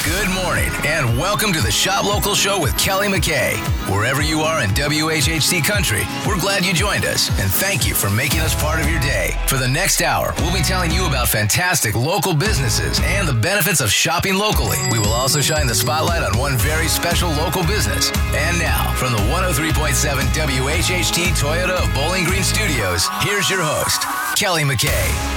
Good morning, and welcome to the Shop Local Show with Kelly McKay. Wherever you are in WHHT country, we're glad you joined us, and thank you for making us part of your day. For the next hour, we'll be telling you about fantastic local businesses and the benefits of shopping locally. We will also shine the spotlight on one very special local business. And now, from the 103.7 WHHT Toyota of Bowling Green Studios, here's your host, Kelly McKay.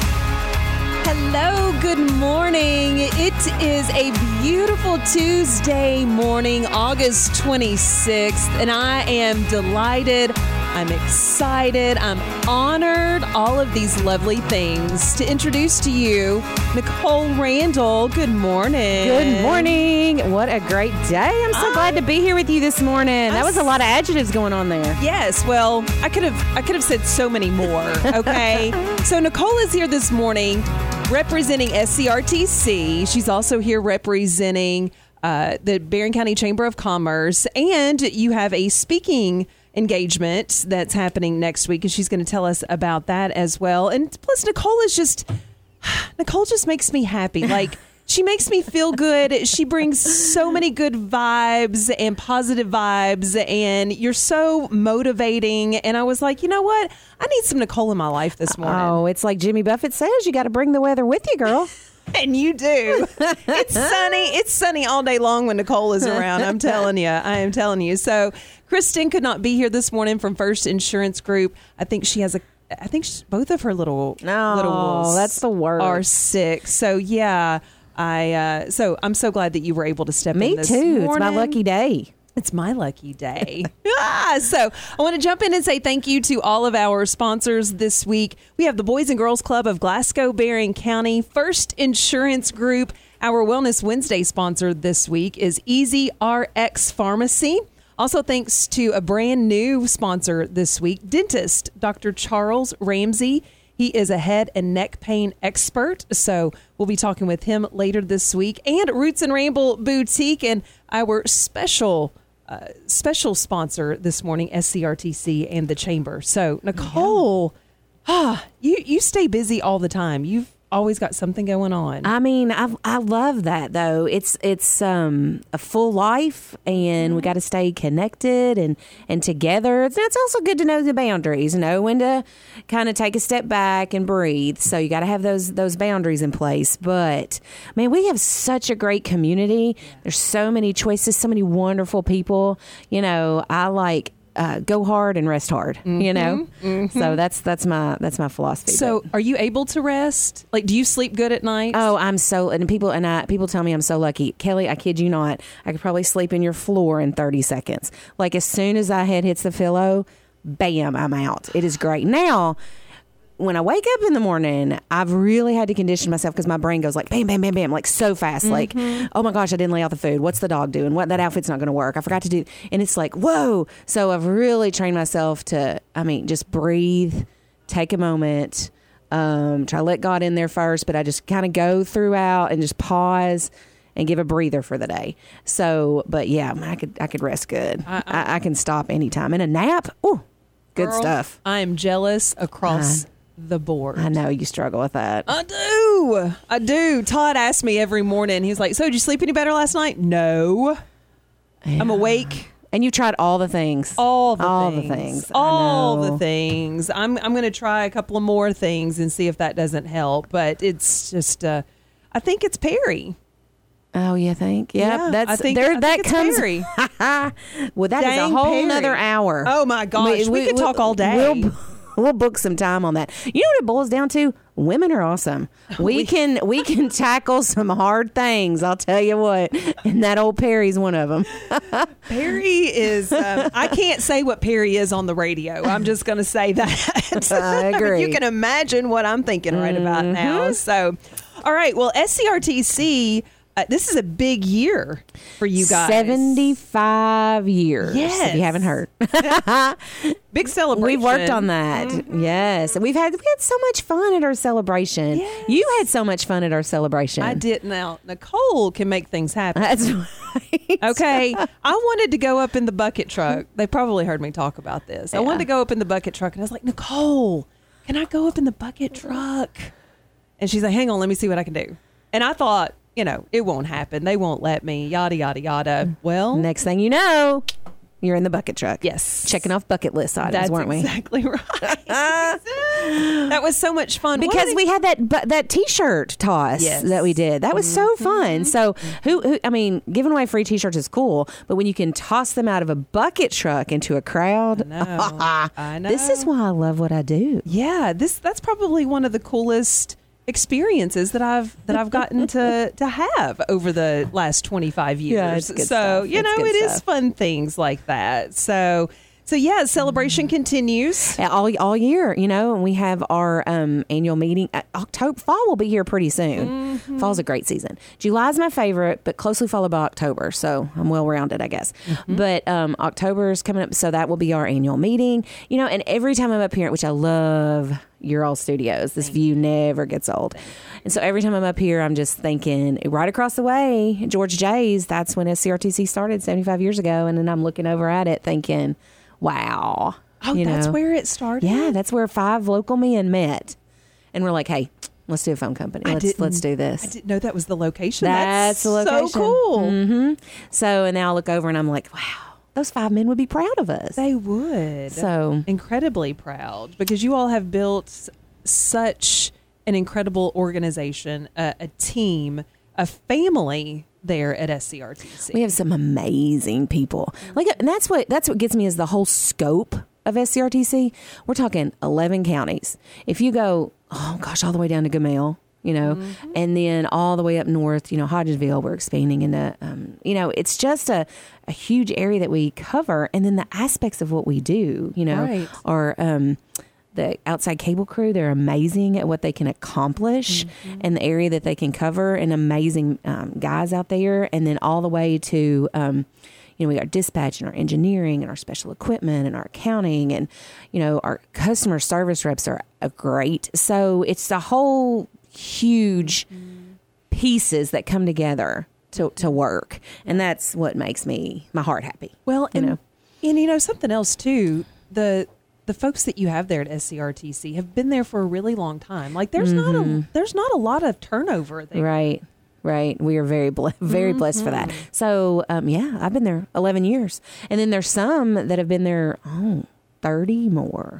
Hello, good morning. It is a beautiful Tuesday morning, August 26th, and I am delighted. I'm excited. I'm honored. All of these lovely things to introduce to you Nicole Randall. Good morning. Good morning. What a great day. I'm so glad to be here with you this morning. That was a lot of adjectives going on there. Yes. Well, I could have said so many more. Okay. So Nicole is here this morning representing SCRTC. She's also here representing the Barron County Chamber of Commerce, and you have a speaking engagement that's happening next week, and she's going to tell us about that as well. And plus, Nicole just makes me happy. Like, she makes me feel good. She brings so many good vibes and positive vibes, and you're so motivating. And I was like, you know what? I need some Nicole in my life this morning. Oh, it's like Jimmy Buffett says, you got to bring the weather with you, girl. And you do. It's sunny. It's sunny all day long when Nicole is around. I'm telling you. I am telling you. So Kristen could not be here this morning from First Insurance Group. I think both of her little wolves that's the worst. Are sick. So yeah, so I'm so glad that you were able to step in this morning. Me too. It's my lucky day. It's my lucky day. So I want to jump in and say thank you to all of our sponsors this week. We have the Boys and Girls Club of Glasgow, Barron County, First Insurance Group. Our Wellness Wednesday sponsor this week is Easy RX Pharmacy. Also, thanks to a brand new sponsor this week, dentist Dr. Charles Ramsey. He is a head and neck pain expert, so we'll be talking with him later this week. And Roots and Ramble Boutique and our special sponsor this morning, SCRTC and the Chamber. So, Nicole, you stay busy all the time. You've always got something going on. I mean, I love that though. It's a full life, and we got to stay connected and together. It's also good to know the boundaries, know when to kind of take a step back and breathe. So you got to have those boundaries in place. But man, we have such a great community. There's so many choices, so many wonderful people. You know, I like. Go hard and rest hard, you know? Mm-hmm. So that's my philosophy. So are you able to rest? Like, do you sleep good at night? Oh, people tell me I'm so lucky. Kelly, I kid you not. I could probably sleep in your floor in 30 seconds. Like, as soon as my head hits the pillow, bam, I'm out. It is great. Now, when I wake up in the morning, I've really had to condition myself because my brain goes like bam, bam, bam, bam, like so fast. Mm-hmm. Like, oh my gosh, I didn't lay out the food. What's the dog doing? What, that outfit's not going to work. I forgot to do. And it's like, whoa. So I've really trained myself to, just breathe, take a moment, try to let God in there first, but I just kind of go throughout and just pause and give a breather for the day. So, but yeah, I could rest good. I can stop anytime. And a nap, ooh, good girl, stuff. I am jealous across the board. I know you struggle with that. I do. Todd asked me every morning. He's like, so did you sleep any better last night? No. Yeah. I'm awake. And you tried all the things. All the things. I'm going to try a couple of more things and see if that doesn't help. But it's just, I think it's Perry. Oh, you think? Yep, Yeah, that's I think that comes. Perry. Well, that is a whole nother hour. Oh my gosh, we could talk all day. We'll book some time on that. You know what it boils down to? Women are awesome. We can tackle some hard things. I'll tell you what. And that old Perry's one of them. Perry is. I can't say what Perry is on the radio. I'm just going to say that. I agree. You can imagine what I'm thinking right about now. So, all right. Well, SCRTC. This is a big year for you guys. 75 years. Yes. If you haven't heard. Big celebration. We've worked on that. Mm-hmm. Yes. And we had so much fun at our celebration. Yes. You had so much fun at our celebration. I did. Now, Nicole can make things happen. That's right. Okay. I wanted to go up in the bucket truck. They probably heard me talk about this. Yeah. I wanted to go up in the bucket truck, and I was like, Nicole, can I go up in the bucket truck? And she's like, hang on, let me see what I can do. And I thought, it won't happen. They won't let me, yada, yada, yada. Well, Next thing you know, you're in the bucket truck. yes. Checking off bucket list items, That's weren't we? exactly right. That was so much fun. Because we had that T-shirt toss Yes. that we did. That was so fun. So who? I mean, giving away free T-shirts is cool, but when you can toss them out of a bucket truck into a crowd, I know. This is why I love what I do. Yeah, that's probably one of the coolest experiences that I've gotten to have over the last 25 years. Yeah, it's good so, stuff. It's good it is stuff. fun things like that. So yeah, celebration continues. All year, and we have our annual meeting. Fall will be here pretty soon. Fall's a great season. July's my favorite, but closely followed by October. So I'm well rounded, I guess. But October's coming up, so that will be our annual meeting. And every time I'm up here, which I love, your all studios. This view never gets old. And so every time I'm up here, I'm just thinking, right across the way, George J's, that's when SCRTC started 75 years ago. And then I'm looking over at it thinking, wow. Oh, that's where it started? Yeah, that's where 5 local men met. And we're like, hey, let's do a phone company. Let's do this. I didn't know that was the location. That's the location. So cool. So, and now I look over and I'm like, wow, those 5 men would be proud of us. They would. So incredibly proud, because you all have built such an incredible organization, a team, a family there at SCRTC. We have some amazing people. And that's what gets me is the whole scope of SCRTC. We're talking 11 counties. If you go, all the way down to Gamel, and then all the way up north, Hodgesville, we're expanding into, it's just a huge area that we cover. And then the aspects of what we do, Right. are, the outside cable crew, they're amazing at what they can accomplish and the area that they can cover, and amazing guys out there. And then all the way to, we got dispatch and our engineering and our special equipment and our accounting, and, our customer service reps are great. So it's the whole huge pieces that come together to work. And that's what makes my heart happy. Well, and something else too, the folks that you have there at SCRTC have been there for a really long time. Like there's not a lot of turnover there. Right. We are very blessed for that. So, I've been there 11 years. And then there's some that have been there 30 more,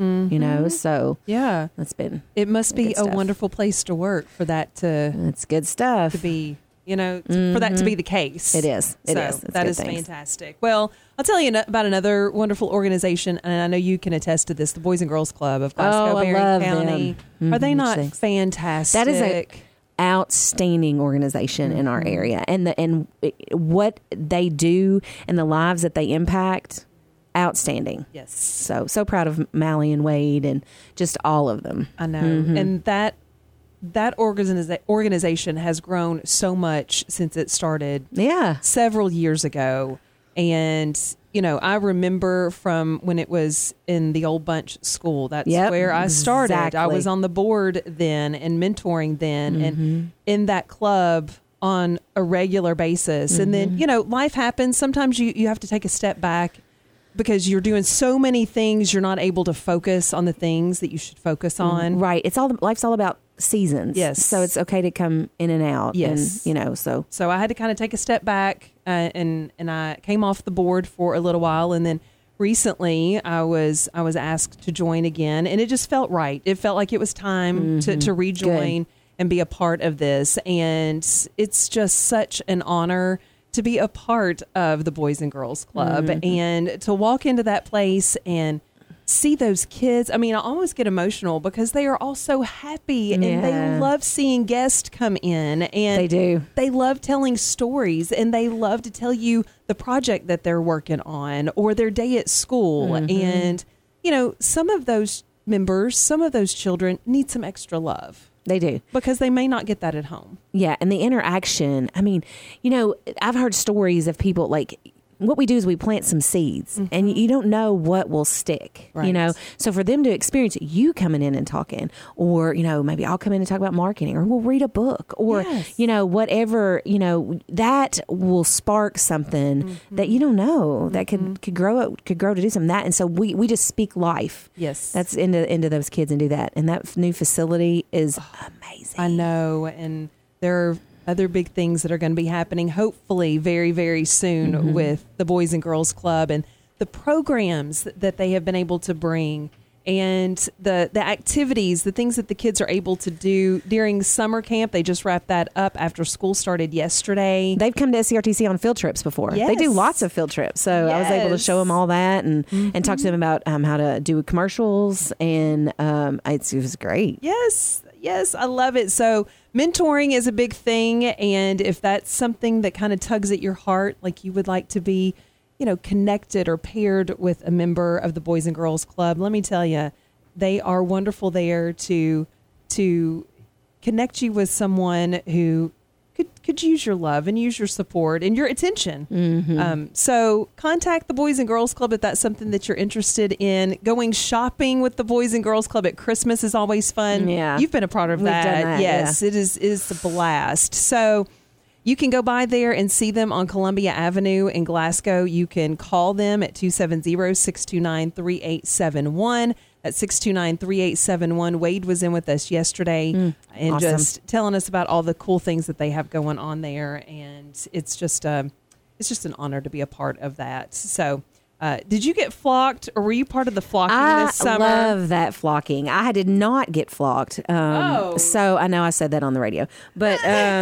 so yeah, it must be a wonderful place to work for that it's good stuff to be, for that to be the case. It is. That is fantastic. Well, I'll tell you about another wonderful organization, and I know you can attest to this, the Boys and Girls Club of Glasgow Barron County. Are they not fantastic? That is a outstanding organization in our area, and what they do and the lives that they impact, outstanding. Yes. So proud of Mally and Wade and just all of them. I know. And that organization has grown so much since it started several years ago. And, I remember from when it was in the Old Bunch school, that's where I started. Exactly. I was on the board then and mentoring then and in that club on a regular basis. And then, life happens. Sometimes you have to take a step back because you're doing so many things, you're not able to focus on the things that you should focus on. Right. Life's all about seasons. Yes. So it's okay to come in and out. Yes. And, So I had to kind of take a step back and I came off the board for a little while. And then recently I was asked to join again, and it just felt right. It felt like it was time to rejoin and be a part of this. And it's just such an honor to be a part of the Boys and Girls Club and to walk into that place and see those kids. I mean, I almost get emotional because they are all so happy and they love seeing guests come in, and they do. They love telling stories, and they love to tell you the project that they're working on or their day at school. And, some of those members, some of those children need some extra love. They do. Because they may not get that at home. Yeah. And the interaction, I mean, I've heard stories of people like, what we do is we plant some seeds and you don't know what will stick, So for them to experience you coming in and talking, or, maybe I'll come in and talk about marketing, or we'll read a book, or, whatever, that will spark something that you don't know that could grow to do some of that. And so we just speak life. Yes. That's into those kids and do that. And that new facility is amazing. I know. And there are other big things that are going to be happening, hopefully very, very soon with the Boys and Girls Club and the programs that they have been able to bring and the activities, the things that the kids are able to do during summer camp. They just wrapped that up after school started yesterday. They've come to SCRTC on field trips before. Yes. They do lots of field trips. So I was able to show them all that and talk to them about how to do commercials. And it was great. Yes, I love it. So mentoring is a big thing. And if that's something that kind of tugs at your heart, like you would like to be, connected or paired with a member of the Boys and Girls Club, let me tell you, they are wonderful there to connect you with someone who could use your love and use your support and your attention. So contact the Boys and Girls Club if that's something that you're interested in. Going shopping with the Boys and Girls Club at Christmas is always fun. Yeah. You've been a part of that. We've done that, Yes, yeah. it is a blast. So you can go by there and see them on Columbia Avenue in Glasgow. You can call them at 270-629-3871. That's 629-3871. Wade was in with us yesterday and awesome. just telling us about all the cool things that they have going on there. And it's just an honor to be a part of that. So did you get flocked, or were you part of the flocking this summer? I love that flocking. I did not get flocked. So I know I said that on the radio, but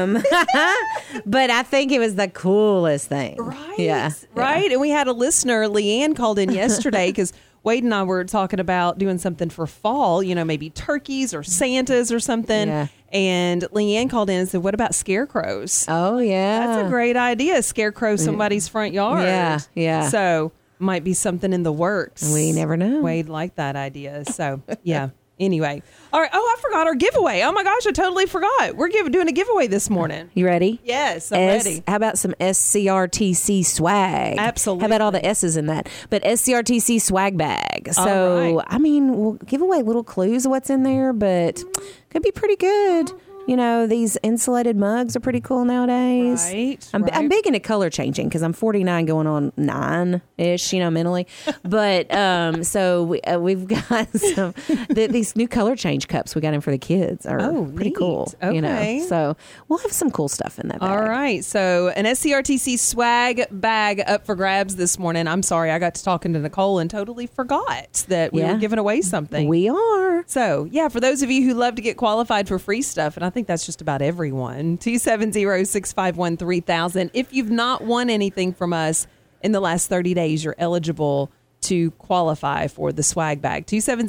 but I think it was the coolest thing. Right. Yeah. Right. And we had a listener, Leanne, called in yesterday because Wade and I were talking about doing something for fall, maybe turkeys or Santas or something. Yeah. And Leanne called in and said, what about scarecrows? Oh, yeah. That's a great idea. Scarecrow somebody's front yard. Yeah. So might be something in the works. We never know. Wade liked that idea. So, yeah. Anyway. All right. Oh, I forgot our giveaway. Oh, my gosh. I totally forgot. We're doing a giveaway this morning. You ready? Yes, I'm ready. How about some SCRTC swag? Absolutely. How about all the S's in that? But SCRTC swag bag. So, All right. I mean, we'll give away little clues of what's in there, but could be pretty good. These insulated mugs are pretty cool nowadays. Right. I'm big into color changing because I'm 49 going on 9-ish, mentally. But so we've got some these new color change cups we got in for the kids are pretty neat. cool. Okay. So we'll have some cool stuff in that bag. All right. So an SCRTC swag bag up for grabs this morning. I'm sorry. I got to talking to Nicole and totally forgot that we were giving away something. We are. So, yeah, for those of you who love to get qualified for free stuff, and I think that's just about everyone, 270-651-3000. If you've not won anything from us in the last 30 days, you're eligible to qualify for the swag bag.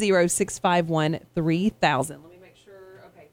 270-651-3000. Let me make sure. Okay,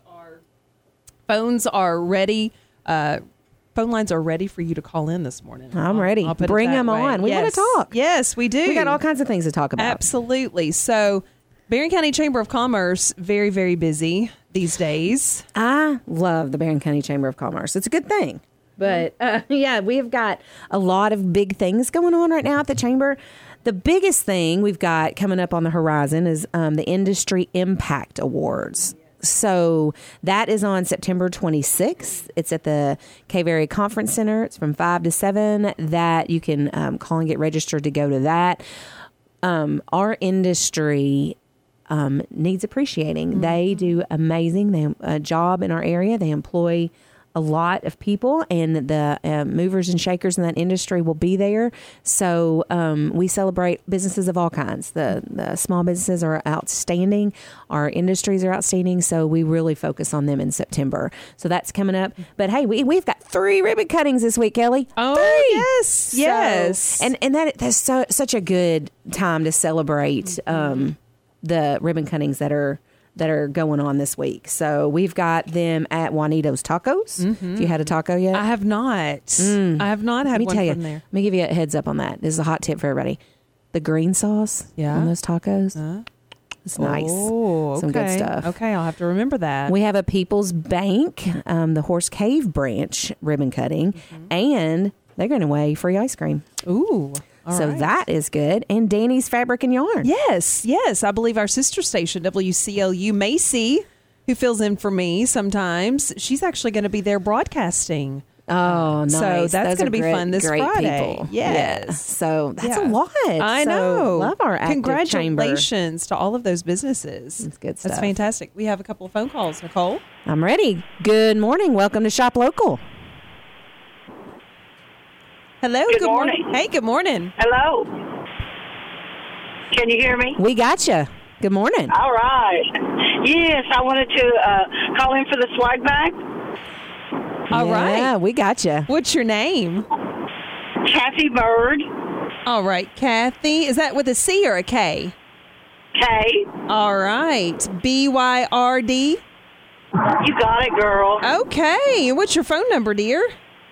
phones are ready. Phone lines are ready for you to call in this morning. I'm ready. I'll put it Bring that them way. on. We want to talk. Yes, we do. We got all kinds of things to talk about. Absolutely. So, Barron County Chamber of Commerce, very, very busy these days. I love the Barron County Chamber of Commerce. It's a good thing. But we've got a lot of big things going on right now at the Chamber. The biggest thing we've got coming up on the horizon is the Industry Impact Awards. So that is on September 26th. It's at the Cave Area Conference Center. It's from 5 to 7. That you can call and get registered to go to that. Our industry needs appreciating. Mm-hmm. They do amazing. They a job in our area. They employ a lot of people, and the movers and shakers in that industry will be there. So we celebrate businesses of all kinds. The small businesses are outstanding. Our industries are outstanding. So we really focus on them in September. So that's coming up. But hey, we've got 3 ribbon cuttings this week, Kelly. Oh, 3. yes. And that's such a good time to celebrate the ribbon cuttings that are going on this week. So we've got them at Juanito's Tacos. Mm-hmm. Have you had a taco yet? I have not. I have not had one from there. Let me give you a heads up on that. This is a hot tip for everybody. The green sauce on those tacos. It's nice. Oh, okay. Some good stuff. Okay, I'll have to remember that. We have a People's Bank, the Horse Cave branch ribbon cutting, and they're going to weigh free ice cream. Ooh. So that is good. And Danny's Fabric and Yarn. Yes. I believe our sister station, WCLU, Macy, who fills in for me sometimes, she's actually going to be there broadcasting Oh, nice. So that's Those going to are be great- fun this great Friday. people. Yes. Yeah. So that's Yeah. a lot. I So know. love our active chamber. Congratulations to all of those businesses. That's good That's stuff. fantastic. We have a couple of phone calls, Nicole. I'm ready. Good morning. Welcome to Shop Local. Hello. Good morning. Hey, good morning. Hello. Can you hear me? We got you. Good morning. All right. Yes, I wanted to call in for the swag bag. All right. Yeah, we got you. What's your name? Kathy Bird, All right, Kathy. Is that with a C or a K? K. All right. BYRD. You got it, girl. Okay. What's your phone number, dear?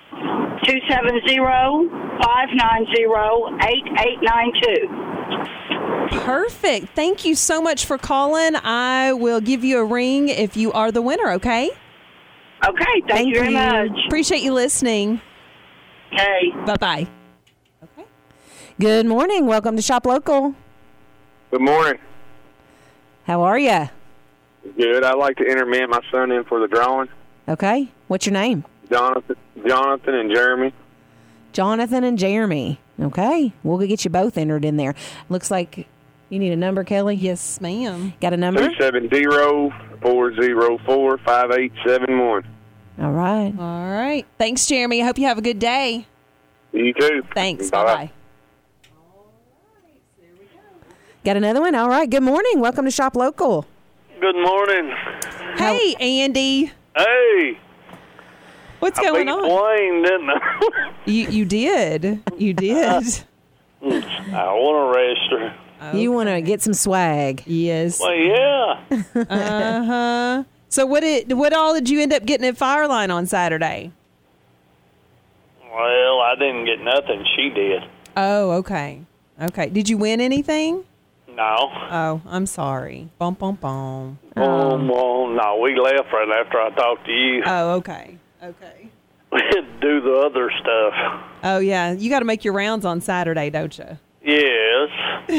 270-590-8892. Perfect. Thank you so much for calling. I will give you a ring if you are the winner, okay? Okay, thank you very much. Appreciate you listening. Okay. Bye-bye. Okay. Good morning. Welcome to Shop Local. Good morning. How are you? Good. I'd like to enter me and my son in for the drawing. Okay. What's your name? Jonathan and Jeremy. Jonathan and Jeremy. Okay. We'll get you both entered in there. Looks like you need a number, Kelly? Yes, ma'am. Got a number? 270-404-5871. All right. All right. Thanks, Jeremy. I hope you have a good day. You too. Thanks. Bye. Bye-bye. Got another one? All right. Good morning. Welcome to Shop Local. Good morning. Hey, Andy. Hey, What's I going beat on? Wayne, didn't I? You did. You did. I want to register. You want to get some swag. Yes. Well, yeah. Uh-huh. So what all did you end up getting at Fireline on Saturday? Well, I didn't get nothing. She did. Oh, okay. Okay. Did you win anything? No. Oh, I'm sorry. Bum, bum, bum. Well, no, we left right after I talked to you. Oh, okay. Okay. We had to do the other stuff. Oh, yeah. You got to make your rounds on Saturday, don't you? Yes.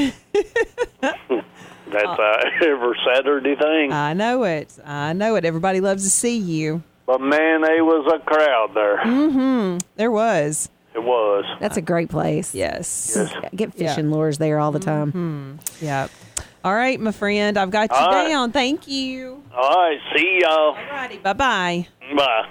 That's every Saturday thing. I know it. I know it. Everybody loves to see you. But, man, there was a crowd there. Mm-hmm. There was. It was. That's a great place. Yes. Get fishing lures there all the time. Mm-hmm. Yep. All right, my friend. I've got you All right. down. Thank you. All right, see y'all. All righty. Bye-bye. Bye.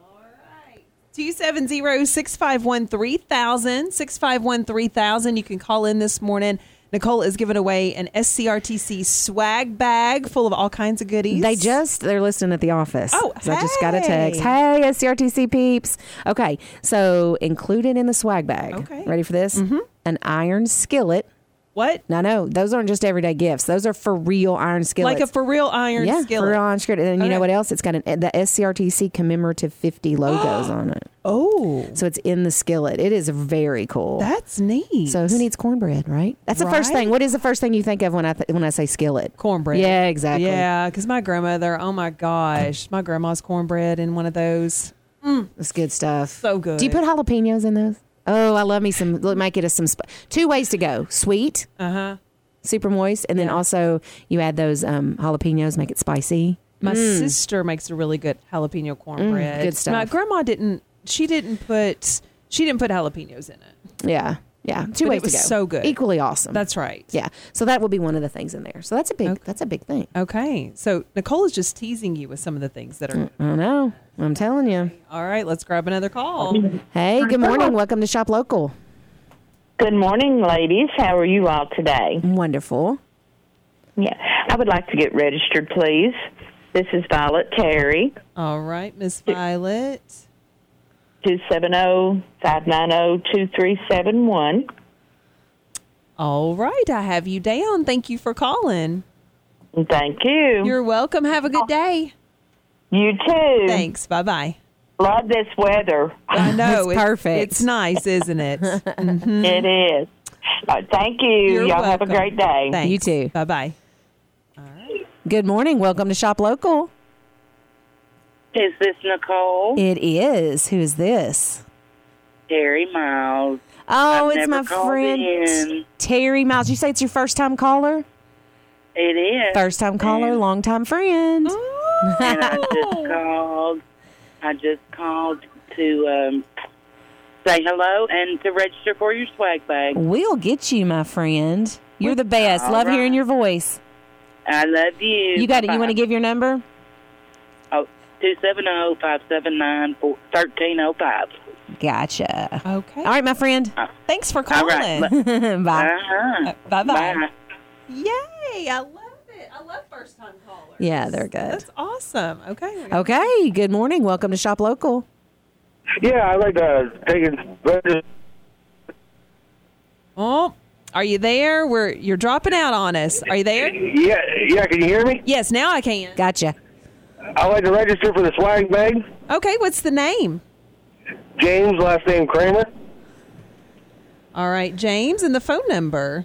270-651-3000, 651-3000. You can call in this morning. Nicole is giving away an SCRTC swag bag full of all kinds of goodies. They're listening at the office. Oh, So I just got a text. hey. Hey, SCRTC peeps. Okay, so included in the swag bag. Okay. Ready for this? Mm-hmm. An iron skillet. What? No, those aren't just everyday gifts. Those are for real iron skillets. Like a for real iron yeah, skillet. for real iron skillet. And then you know Okay. what else? It's got the SCRTC commemorative 50 logos on it. Oh, So it's in the skillet. It is very cool. that's neat. So who needs cornbread, right? That's the first Right? thing. What is the first thing you think of when I say skillet? cornbread. Yeah, exactly. Yeah, because my grandmother, oh my gosh, my grandma's cornbread in one of those. It's good stuff. So good. Do you put jalapenos in those? Oh, I love me some. Make it a some. Two ways to go: sweet, super moist, and then also you add those jalapenos, make it spicy. My sister makes a really good jalapeno cornbread. good stuff. My grandma didn't. She didn't put jalapenos in it. Yeah. Two But ways it was to go. so good. Equally awesome. That's right. yeah. So that will be one of the things in there. So that's a big. Okay. That's a big thing. Okay. So Nicole is just teasing you with some of the things that are. I know. I'm telling you. All right. Let's grab another call. Hey, good morning. Welcome to Shop Local. Good morning, ladies. How are you all today? Wonderful. Yeah, I would like to get registered, please. This is Violet Terry, All right, Miss Violet. 270-590-2371. All right. I have you down. Thank you for calling. Thank you. You're welcome. Have a good day. You too. Thanks. Bye bye. Love this weather. I know. It's perfect. It's nice, isn't it? It is. Thank you. You're Y'all have a welcome. great day. Thanks. You too. Bye bye. Good morning. Welcome to Shop Local. Is this Nicole? It is. Who is this? Terry Miles. Oh, I've it's never my called friend in. Terry Miles. You say it's your first time caller? It is. First time caller, And- long time friend. And I just called to say hello and to register for your swag bag. We'll get you, my friend. You're the best. All Love right. hearing your voice. I love you. You got it. You Bye-bye. want to give your number? Oh, 270-579-1305. Gotcha. Okay. All right, my friend. Thanks for All calling. right. Bye. Uh-huh. Bye-bye. Bye. Yay. I love it. I love first-time callers. Yeah, they're good. That's awesome. Okay. Okay. Good morning. Welcome to Shop Local. Yeah, I'd like to take it. Oh, are you there? You're dropping out on us. Are you there? Yeah, can you hear me? Yes, now I can. Gotcha. I'd like to register for the swag bag. Okay, what's the name? James, last name Kramer, All right, James, and the phone number.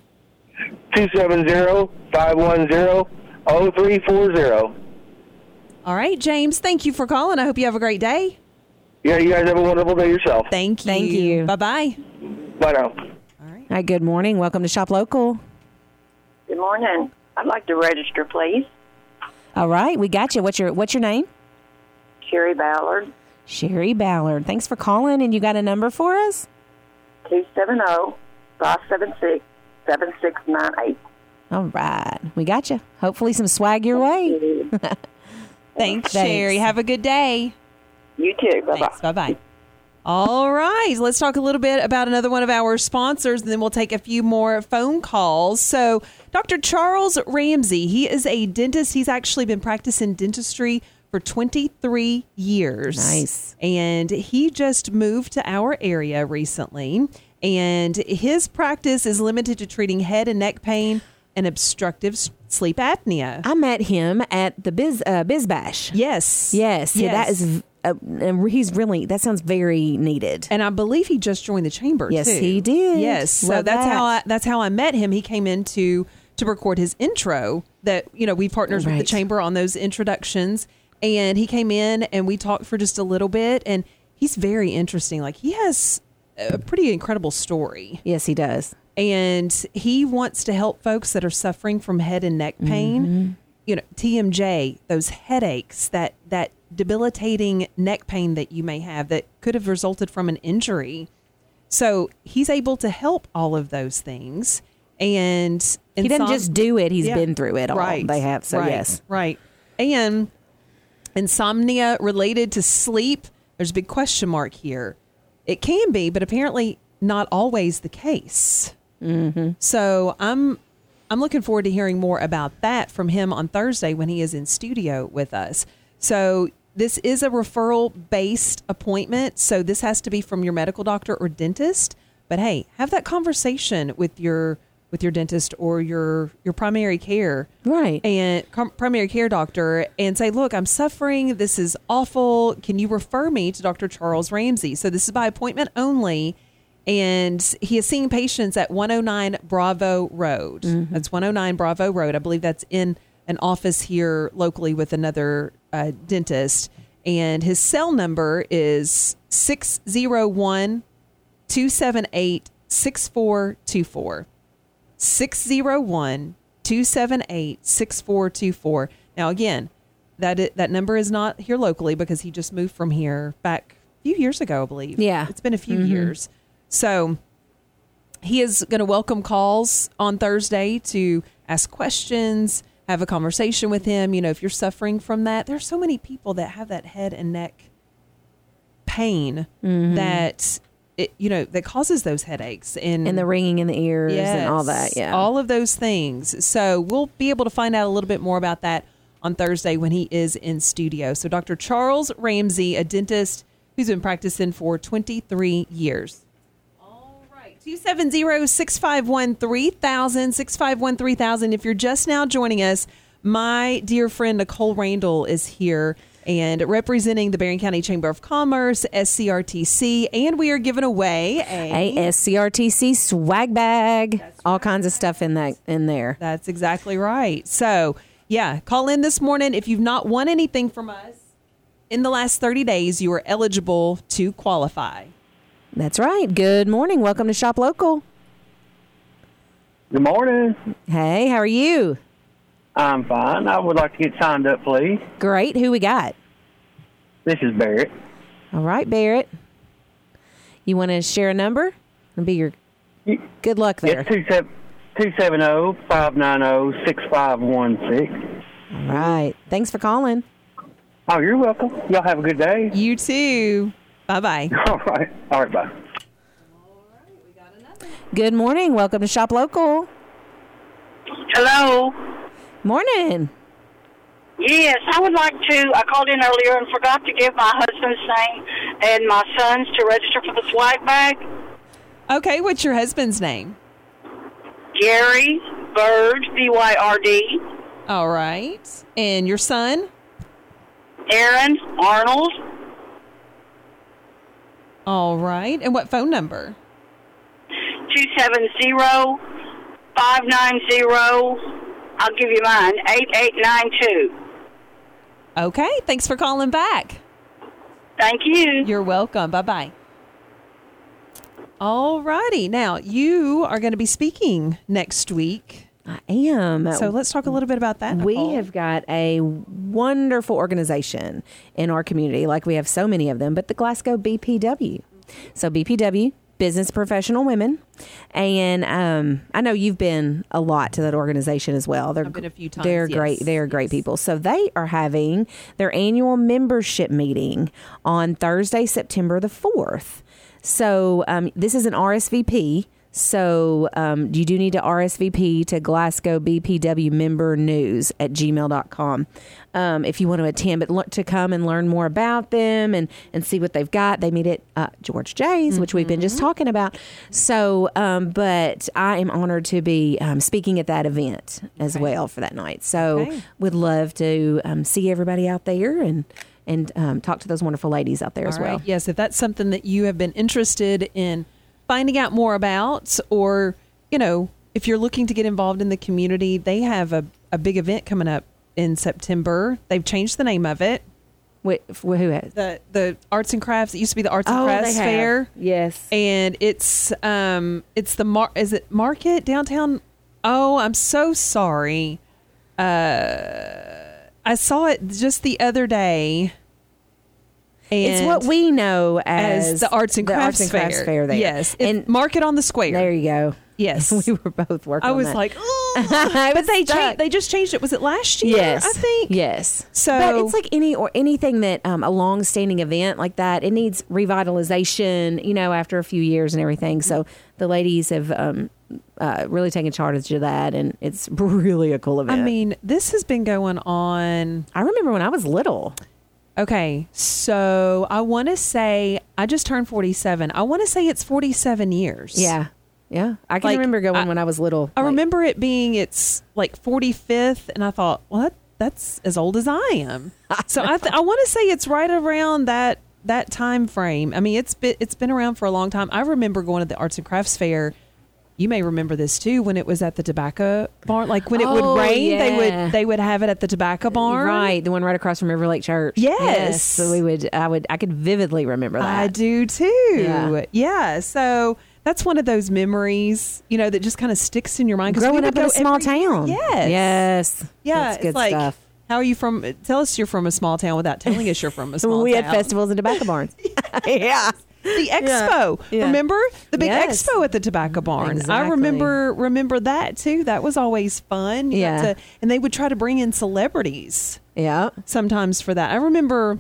270-510-0340. All right, James, thank you for calling. I hope you have a great day. Yeah, you guys have a wonderful day yourself. Thank you. Thank you. Bye-bye. Bye now. All right. Good morning. Welcome to Shop Local. Good morning. I'd like to register, please. All right. We got you. What's your name? Sherry Ballard, Sherry Ballard. Thanks for calling. And you got a number for us? 270-576-7698. All right. We got you. Hopefully some swag your way. Thanks, Sherry. Have a good day. You too. Bye-bye. Thanks. Bye-bye. All right. Let's talk a little bit about another one of our sponsors, and then we'll take a few more phone calls. So Dr. Charles Ramsey, he is a dentist. He's actually been practicing dentistry for 23 years. Nice. And he just moved to our area recently, and his practice is limited to treating head and neck pain and obstructive sleep apnea. I met him at the Biz Bash. Yes. Yes. Yeah, that is. He's really. That sounds very needed. And I believe he just joined the chamber. Yes, too. he did. Yes, so Love that's how I met him. He came in to record his intro. That we partners with the Right. chamber on those introductions, and he came in and we talked for just a little bit. And he's very interesting. Like, he has a pretty incredible story. Yes, he does. And he wants to help folks that are suffering from head and neck pain. TMJ, those headaches, that debilitating neck pain that you may have that could have resulted from an injury. So he's able to help all of those things. And He doesn't just do it. He's been through it all. Right. They have. So, right. yes. Right. And insomnia related to sleep, there's a big question mark here. It can be, but apparently not always the case. Mm-hmm. So I'm looking forward to hearing more about that from him on Thursday when he is in studio with us. So this is a referral-based appointment, so this has to be from your medical doctor or dentist. But hey, have that conversation with your dentist or your primary care primary care doctor and say, look, I'm suffering. This is awful. Can you refer me to Dr. Charles Ramsey? So this is by appointment only. And he is seeing patients at 109 Bravo Road. Mm-hmm. That's 109 Bravo Road. I believe that's in an office here locally with another dentist. And his cell number is 601-278-6424. 601-278-6424. Now, again, that number is not here locally because he just moved from here back a few years ago, I believe. Yeah. It's been a few years. So he is going to welcome calls on Thursday to ask questions, have a conversation with him. If you're suffering from that, there's so many people that have that head and neck pain that that causes those headaches and the ringing in the ears and all that. Yeah. All of those things. So we'll be able to find out a little bit more about that on Thursday when he is in studio. So Dr. Charles Ramsey, a dentist who's been practicing for 23 years. 270-651-3000, 651-3000. If you're just now joining us, my dear friend Nicole Randall is here and representing the Barron County Chamber of Commerce, SCRTC, and we are giving away a SCRTC swag bag. All kinds of stuff in there. That's exactly right. So, yeah, call in this morning. If you've not won anything from us in the last 30 days, you are eligible to qualify. That's right. Good morning. Welcome to Shop Local. Good morning. Hey, how are you? I'm fine. I would like to get signed up, please. Great. Who we got? This is Barrett. All right, Barrett. You want to share a number? It'll be your good luck there. Yes, 270-590-6516. All right. Thanks for calling. Oh, you're welcome. Y'all have a good day. You too. Bye-bye. All right, bye. Good morning. Welcome to Shop Local. Hello. Morning. Yes, I would like to. I called in earlier and forgot to give my husband's name and my son's to register for the swag bag. Okay, what's your husband's name? Gary Bird, B-Y-R-D. All right. And your son? Aaron Arnold. All right. And what phone number? 270-590. I'll give you mine. 8892. Okay. Thanks for calling back. Thank you. You're welcome. Bye-bye. All righty. Now, you are going to be speaking next week. I am. So let's talk a little bit about that, Nicole. We have got a wonderful organization in our community, like we have so many of them, but the Glasgow BPW. So BPW, Business Professional Women. And I know you've been a lot to that organization as well. I've been a few times. They're yes. great. They're great people. So they are having their annual membership meeting on Thursday, September the 4th. So this is an RSVP. So you do need to RSVP to Glasgow BPW member news at gmail.com if you want to attend, but to come and learn more about them and see what they've got. They meet at George J's, which we've been just talking about. So, but I am honored to be speaking at that event as well for that night. So would love to see everybody out there and talk to those wonderful ladies out there as well. Yes, if that's something that you have been interested in finding out more about, or, you know, if you're looking to get involved in the community, they have a big event coming up in September. They've changed the name of it. Who has? The Arts and Crafts. It used to be the Arts and Crafts Fair. Yes. And it's the is it Market downtown? Oh, I'm so sorry. I saw it just the other day. And it's what we know as the Arts and Crafts Fair there. Yes. And Market on the Square. There you go. Yes. We were both working on that. I was like, oh. But they just changed it. Was it last year? Yes. I think. Yes. So, but it's like anything that a long-standing event like that, it needs revitalization, you know, after a few years and everything. So the ladies have really taken charge of that, and it's really a cool event. I mean, this has been going on. I remember when I was little. Okay, so I want to say, I just turned 47. I want to say it's 47 years. Yeah. Yeah. I can remember going when I was little. I remember it being its like 45th, and I thought, well, that's as old as I am. So I want to say it's right around that time frame. I mean, it's been around for a long time. I remember going to the Arts and Crafts Fair. You may remember this too, when it was at the Tobacco Barn. Like when it would rain, they would have it at the Tobacco Barn. Right, the one right across from River Lake Church. Yes. So I could vividly remember that. I do too. Yeah. So that's one of those memories, you know, that just kind of sticks in your mind. Growing up in a small town. Yes. Yes. Yeah. That's good it's like, stuff. How are you from? Tell us you're from a small town without telling us you're from a small town. We had festivals and tobacco barns. Yeah. The expo. Yeah. Remember the big Yes. expo at the Tobacco Barn? Exactly. I remember that too. That was always fun. You got to- and they would try to bring in celebrities. Yeah. Sometimes for that. I remember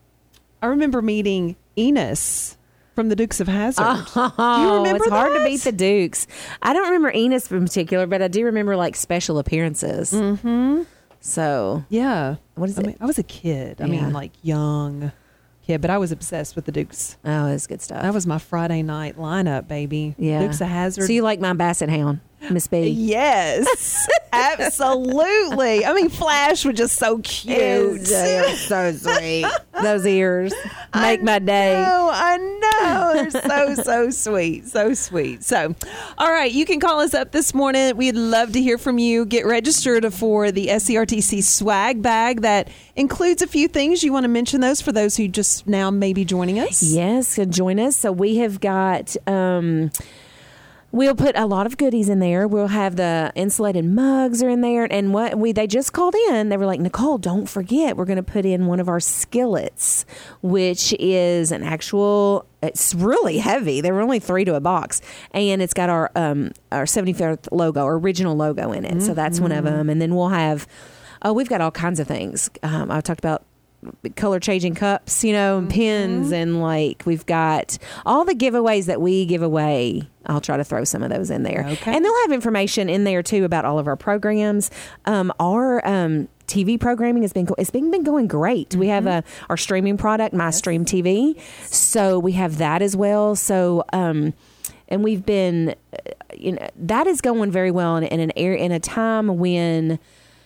meeting Enos from the Dukes of Hazzard. Oh, you remember it's hard that? to beat the Dukes. I don't remember Enos in particular, but I do remember like special appearances. Mm-hmm. So yeah, what is it? mean, I was a kid. I Yeah. mean, like young kid, but I was obsessed with the Dukes. Oh, it's good stuff. That was my Friday night lineup, baby. Yeah. Dukes of Hazzard. So you like my Basset Hound, Miss B? Yes, absolutely. I mean, Flash was just so cute. So sweet. Those ears make my day. I know. They're so sweet. So sweet. So, all right. You can call us up this morning. We'd love to hear from you. Get registered for the SCRTC swag bag that includes a few things. You want to mention those for those who just now may be joining us? Yes, join us. So we have got... We'll put a lot of goodies in there. We'll have the insulated mugs are in there. And they just called in. They were like, Nicole, don't forget, we're going to put in one of our skillets, which is an actual, it's really heavy. They were only $3 to a box. And it's got our 75th logo, our original logo in it. So that's one of them. And then we'll have, we've got all kinds of things. I talked about color changing cups, and pins, and like we've got all the giveaways that we give away. I'll try to throw some of those in there. Okay. And they'll have information in there too about all of our programs. Our TV programming has been going great. We have our streaming product, MyStream TV. So we have that as well. So and we've been that is going very well in a time when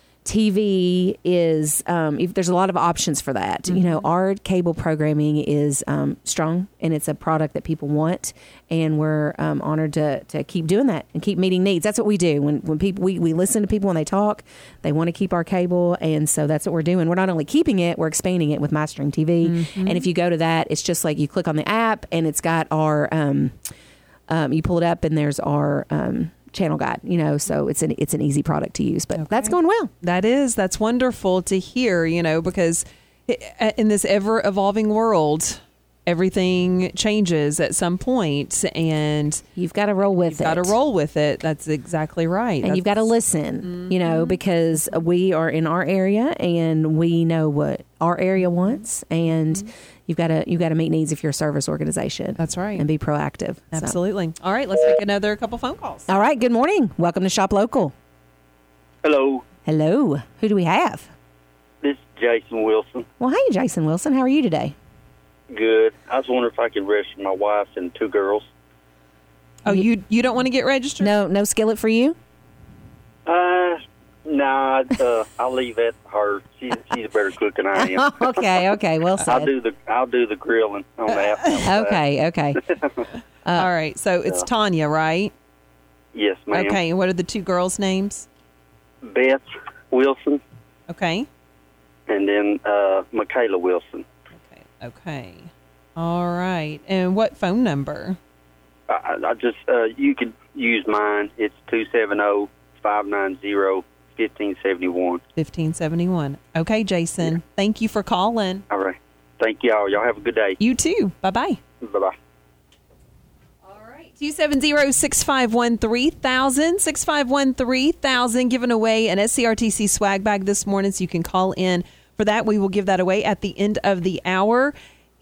TV is, there's a lot of options for that. Our cable programming is strong, and it's a product that people want, and we're honored to keep doing that and keep meeting needs. That's what we do. When people, we listen to people when they talk, they want to keep our cable, and so that's what we're doing. We're not only keeping it, we're expanding it with MyStream TV. And if you go to that, it's just like you click on the app, and it's got our, you pull it up, and there's our channel guide, so it's an easy product to use, but that's going well. That's wonderful to hear, because in this ever evolving world, everything changes at some point, and you've got to roll with it. That's exactly right. And you've got to listen, because we are in our area and we know what our area wants, and you've got to meet needs if you're a service organization. That's right. And be proactive. Absolutely. All right, let's make another couple phone calls. All right, good morning. Welcome to Shop Local. Hello. Hello. Who do we have? This is Jason Wilson. Well, hey, Jason Wilson. How are you today? Good. I was wondering if I could register my wife and 2 girls. Oh, you don't want to get registered? No skillet for you? Nah, I'll leave that to her. She's a better cook than I am. Okay, well said. I'll do the grilling on that. Okay. All right, so it's Tanya, right? Yes, ma'am. Okay, and what are the 2 girls' names? Beth Wilson. Okay. And then Michaela Wilson. Okay. All right. And what phone number? I just you could use mine. It's 270-590-1571. 1571. Okay, Jason. Yeah. Thank you for calling. All right. Thank y'all. Y'all have a good day. You too. Bye-bye. Bye-bye. All right. 270-651-3000. 651-3000. Giving away an SCRTC swag bag this morning, so you can call in for that. We will give that away at the end of the hour.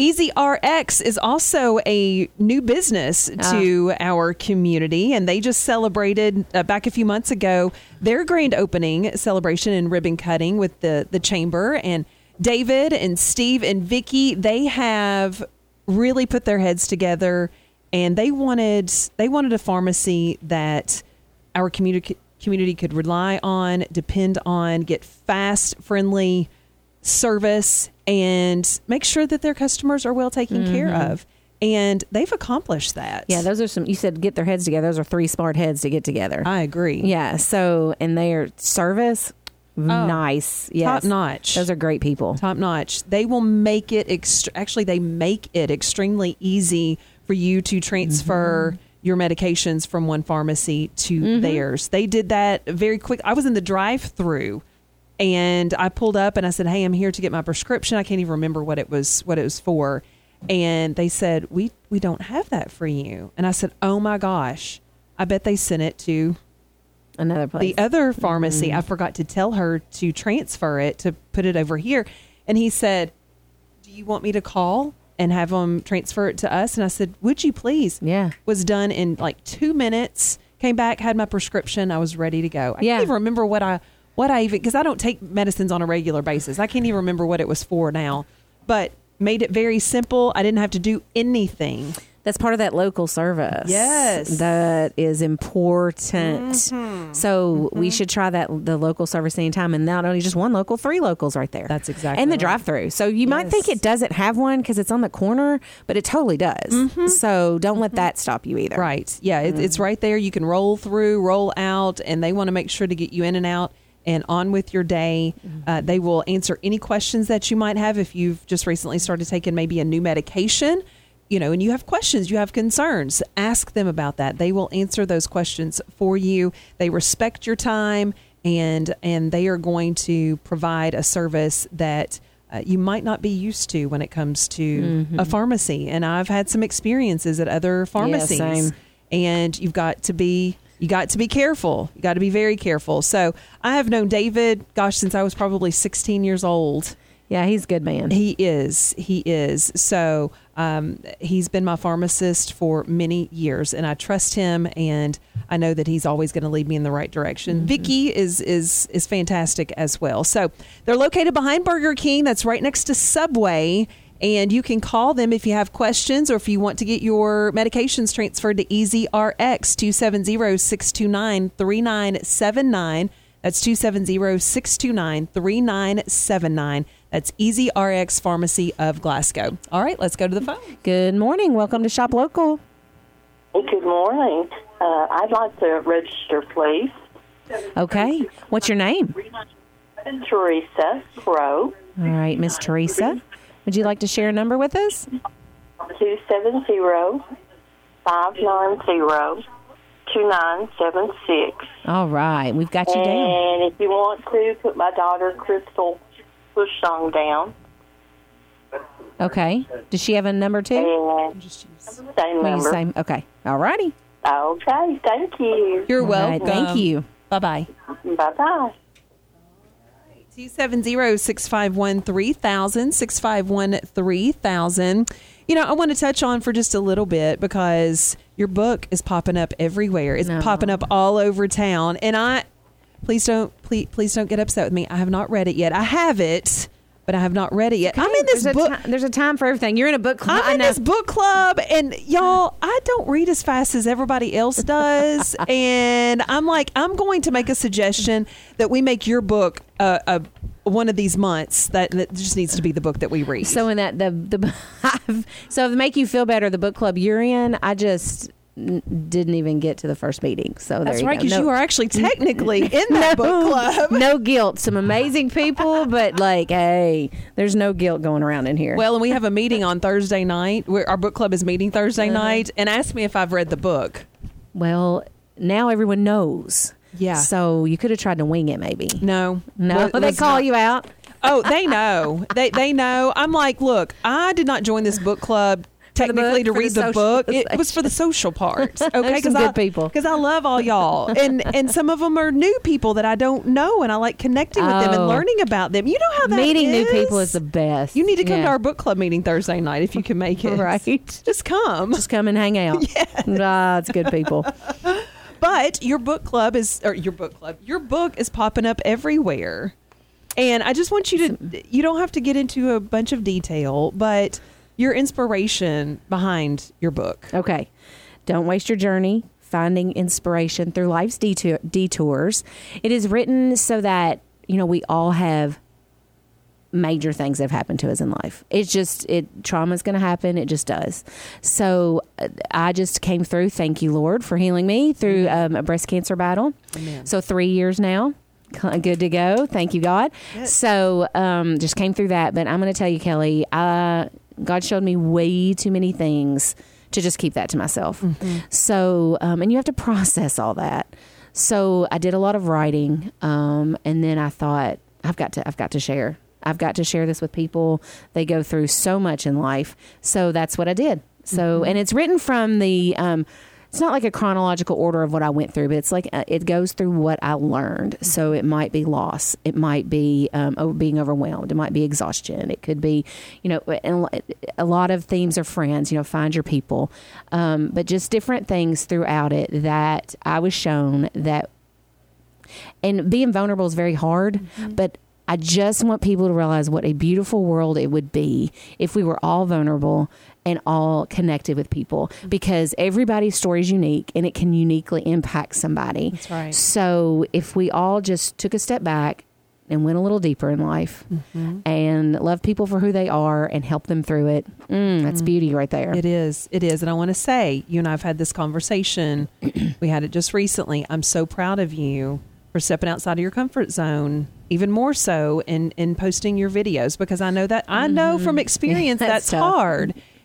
EasyRx is also a new business to our community, and they just celebrated back a few months ago their grand opening celebration and ribbon cutting with the chamber. And David and Steve and Vicky, they have really put their heads together, and they wanted a pharmacy that our community could rely on, depend on, get fast, friendly service, and make sure that their customers are well taken care of. And they've accomplished that. Yeah, those are you said get their heads together. Those are 3 smart heads to get together. I agree. Yeah, so, and their service, nice. Yes. Top notch. Those are great people. Top notch. They will make it, they make it extremely easy for you to transfer your medications from one pharmacy to theirs. They did that very quick. I was in the drive-through, and I pulled up and I said, "Hey, I'm here to get my prescription." I can't even remember what it was for. And they said, we don't have that for you. And I said, oh my gosh, I bet they sent it to another place. The other pharmacy. I forgot to tell her to transfer it, to put it over here. And he said, do you want me to call and have them transfer it to us? And I said, would you please? Yeah. Was done in like 2 minutes, came back, had my prescription. I was ready to go. I can't even remember what I even, because I don't take medicines on a regular basis. I can't even remember what it was for now, but made it very simple. I didn't have to do anything. That's part of that local service. Yes. That is important. So we should try the local service anytime. And not only just one local, 3 locals right there. That's exactly And the right. drive-through. So you might think it doesn't have one because it's on the corner, but it totally does. So don't let that stop you either. Right. Yeah, it's right there. You can roll through, roll out, and they want to make sure to get you in and out and on with your day. They will answer any questions that you might have if you've just recently started taking maybe a new medication. and you have questions, you have concerns, ask them about that. They will answer those questions for you. They respect your time, and they are going to provide a service that you might not be used to when it comes to a pharmacy. And I've had some experiences at other pharmacies, same. And you got to be careful. You got to be very careful. So I have known David, since I was probably 16 years old. Yeah, he's a good man. He is. So he's been my pharmacist for many years, and I trust him, and I know that he's always going to lead me in the right direction. Vicky is fantastic as well. So they're located behind Burger King. That's right next to Subway. And you can call them if you have questions or if you want to get your medications transferred to EasyRx, 270-629-3979. That's 270-629-3979. That's EasyRx Pharmacy of Glasgow. All right, let's go to the phone. Good morning. Welcome to Shop Local. Good morning. I'd like to register, please. Okay. What's your name? Teresa Rowe. All right, Miss Teresa. Would you like to share a number with us? 270-590-2976. All right. We've got you down. And if you want to, put my daughter, Crystal Bushong, down. Okay. Does she have a number too? And same number. Same. Okay. All righty. Okay. Thank you. You're All welcome. right, thank you. Bye-bye. Bye-bye. 270-651-3000, 651-3000. I want to touch on for just a little bit because your book is popping up everywhere. It's popping up all over town. And please don't get upset with me. I have not read it yet. I have it, but I have not read it yet. Okay. I'm in this book. There's a time for everything. You're in a book club. I'm in this book club, and y'all, I don't read as fast as everybody else does. And I'm going to make a suggestion that we make your book one of these months that just needs to be the book that we read. So in that so to make you feel better, the book club you're in, I just didn't even get to the first meeting. So that's there right, you because you are actually technically in that book club. No guilt. Some amazing people, but hey, there's no guilt going around in here. Well, and we have a meeting on Thursday night. Our book club is meeting Thursday night, and ask me if I've read the book. Well, now everyone knows. Yeah. So you could have tried to wing it, maybe. No. Well, they call you out. Oh, they know. They know. I'm like, look, I did not join this book club technically to read the book. It was for the social part. Okay, because good people. Because I love all y'all, and some of them are new people that I don't know, and I like connecting with them and learning about them. You know how that meeting is. New people is the best. You need to come to our book club meeting Thursday night if you can make it. Right. Just come and hang out. Yes. It's good people. But your book is popping up everywhere. And I just want you you don't have to get into a bunch of detail, but your inspiration behind your book. Okay. Don't waste your journey finding inspiration through life's detours. It is written so that, we all have major things that have happened to us in life. Trauma is going to happen. It just does. So I just came through. Thank you, Lord, for healing me through a breast cancer battle. Amen. So 3 years now. Good to go. Thank you, God. Good. So just came through that. But I'm going to tell you, Kelly, God showed me way too many things to just keep that to myself. Mm-hmm. So, and you have to process all that. So I did a lot of writing. And then I thought, I've got to share. I've got to share this with people. They go through so much in life. So that's what I did. So, and it's written from the, it's not like a chronological order of what I went through, but it's like it goes through what I learned. So it might be loss. It might be being overwhelmed. It might be exhaustion. It could be, and a lot of themes are friends, find your people. But just different things throughout it that I was shown that, and being vulnerable is very hard, but I just want people to realize what a beautiful world it would be if we were all vulnerable and all connected with people, because everybody's story is unique and it can uniquely impact somebody. That's right. So if we all just took a step back and went a little deeper in life and love people for who they are and help them through it, that's beauty right there. It is. And I want to say, you and I have had this conversation. We had it just recently. I'm so proud of you for stepping outside of your comfort zone, even more so in posting your videos, because I know from experience that's tough. hard.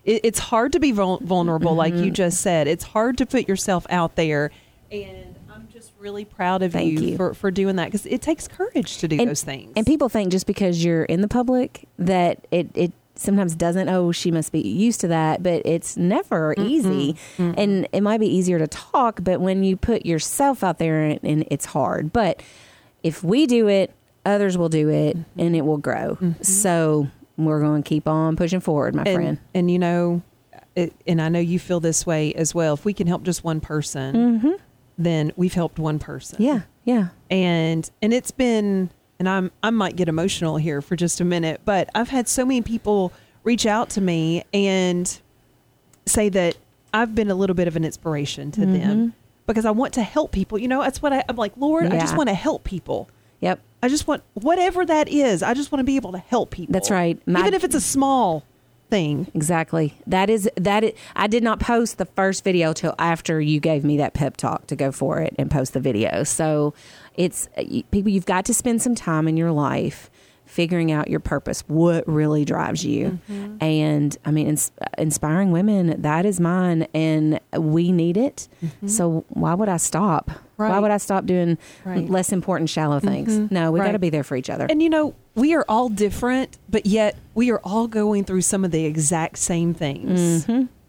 it's hard to be vulnerable, like you just said. It's hard to put yourself out there. And I'm just really proud of you for doing that, because it takes courage to do those things. And people think just because you're in the public that it sometimes doesn't, she must be used to that, but it's never easy. And it might be easier to talk, but when you put yourself out there, and it's hard. But if we do it, others will do it, and it will grow. So we're going to keep on pushing forward, my friend. And you know, and I know you feel this way as well. If we can help just one person, then we've helped one person. Yeah. And it's been, and I might get emotional here for just a minute, but I've had so many people reach out to me and say that I've been a little bit of an inspiration to them, because I want to help people. You know, that's what I'm like, Lord, I just want to help people. Yep. I just want, whatever that is, I just want to be able to help people. That's right. Even if it's a small thing. Exactly. That is. I did not post the first video till after you gave me that pep talk to go for it and post the video. So it's people, you've got to spend some time in your life figuring out your purpose, what really drives you. And I mean, inspiring women, that is mine, and we need it. So why would I stop? Why would I stop doing less important, shallow things? No, we got to be there for each other. And you know, we are all different, but yet we are all going through some of the exact same things.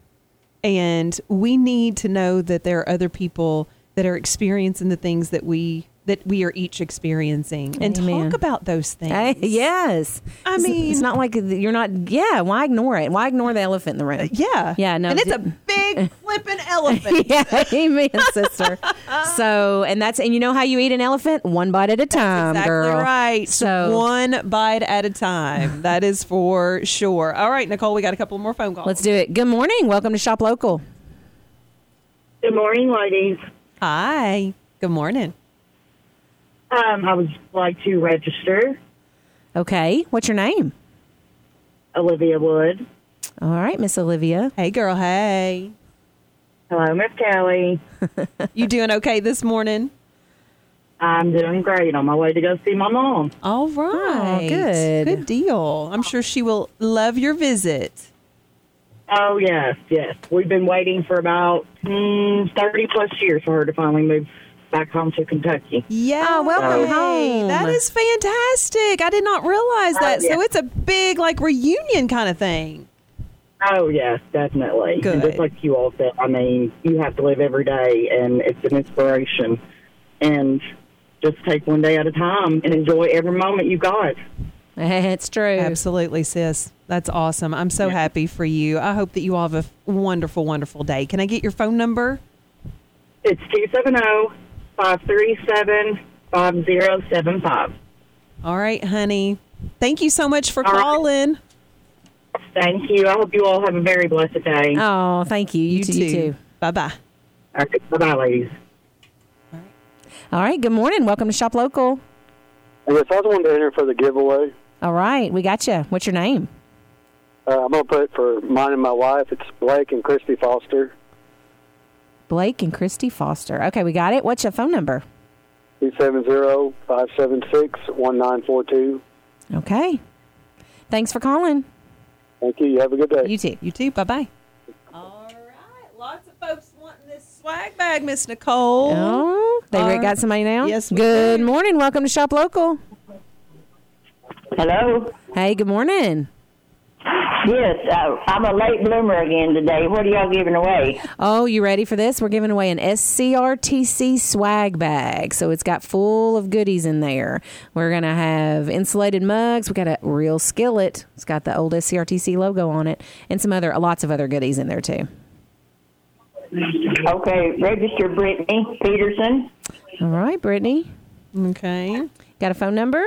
And we need to know that there are other people that are experiencing the things that we are each experiencing, and talk about those things. Yes. I mean, it's not like you're not, why ignore it? Why ignore the elephant in the room? Yeah, no. And it's a big flipping elephant. Amen, sister. So, and you know how you eat an elephant? One bite at a time, That's girl. Exactly right. So, one bite at a time. That is for sure. All right, Nicole, we got a couple more phone calls. Let's do it. Good morning. Welcome to Shop Local. Good morning, ladies. Hi. Good morning. I would like to register. Okay. What's your name? Olivia Wood. All right, Miss Olivia. Hey, girl. Hey. Hello, Miss Kelly. You doing okay this morning? I'm doing great. On my way to go see my mom. All right. Oh, good. Good deal. I'm sure she will love your visit. Oh, yes. We've been waiting for about 30-plus years for her to finally move back home to Kentucky. Yeah. Oh, welcome home. That is fantastic. I did not realize that. Yeah. So it's a big, like, reunion kind of thing. Oh, yes, definitely. Good. And just like you all said, I mean, you have to live every day, and it's an inspiration. And just take one day at a time and enjoy every moment you got. It's true. Absolutely, sis. That's awesome. I'm so happy for you. I hope that you all have a wonderful, wonderful day. Can I get your phone number? It's 270-537-5075. All right, honey. Thank you so much for calling. Thank you. I hope you all have a very blessed day. Oh, thank you. You too. Bye-bye. All right. Bye-bye, ladies. All right. Good morning. Welcome to Shop Local. Yes, I was wanting to enter for the giveaway. All right. We got you. What's your name? I'm going to put it for mine and my wife. It's Blake and Christy Foster. Blake and Christy Foster. Okay, we got it. What's your phone number? 270-576-1942. Okay. Thanks for calling. Thank you. You have a good day. You too. You too. Bye-bye. All right. Lots of folks wanting this swag bag, Miss Nicole. Oh, they got somebody now? Yes, we Good do. morning. Welcome to Shop Local. Hello. Hey, good morning. Yes, I'm a late bloomer again today. What are y'all giving away? Oh, you ready for this? We're giving away an SCRTC swag bag. So it's got full of goodies in there. We're going to have insulated mugs. We got a real skillet. It's got the old SCRTC logo on it, and lots of other goodies in there too. Okay, register Brittany Peterson. All right, Brittany. Okay. Got a phone number?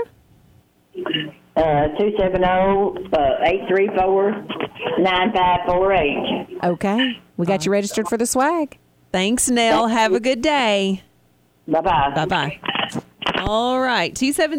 270-834-9548. Okay. We got you registered for the swag. Thanks, Nell. Have a good day. Bye-bye. Bye-bye. All right.